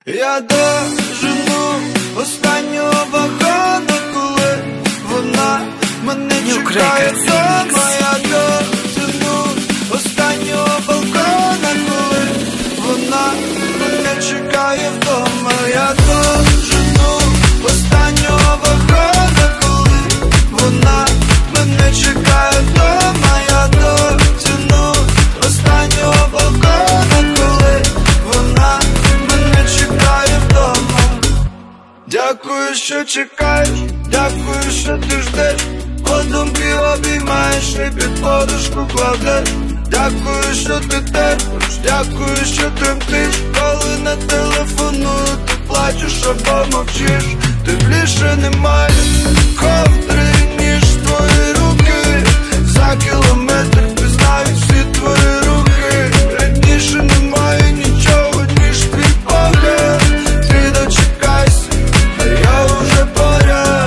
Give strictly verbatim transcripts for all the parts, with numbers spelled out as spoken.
Я дожену останнього вагона, коли вона мене чекає вдома. Я дожену останнього балкона, коли вона мене чекає вдома. Я дожену останнього вагона, коли вона мене чекає вдома. Я дожену останнього балкона, коли вона мене чекає вдома. Дякую, що чекаєш, дякую, що ти ждеш, подумки обіймаєш і під подушку кладеш. Дякую, що ти терпиш, дякую, що тремтиш, коли не телефоную, ти плачеш або мовчиш. Тепліше немає ковдри, ніж твої руки. За кілометр пізнають всі твої руки. Раніше немає нічого, ніж твій погляд. Ти дочекайся, а я уже поряд.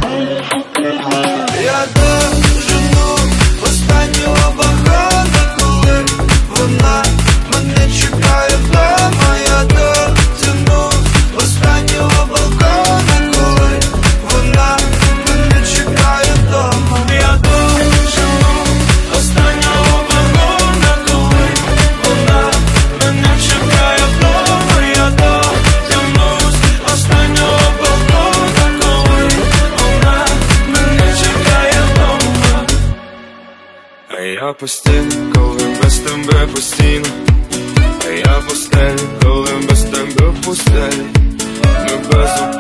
Я дожену останнього вагона, коли вона мене чекає вдома. Я дотяну останнього балкона, коли вона мене чекає вдома. Я дожену останнього вагона, коли вона мене чекає вдома. Я дотяну останнього балкона, коли вона мене чекає вдома. А я постійно, коли без тебе постійно. А я постель, коли без тебе пустель. Ми без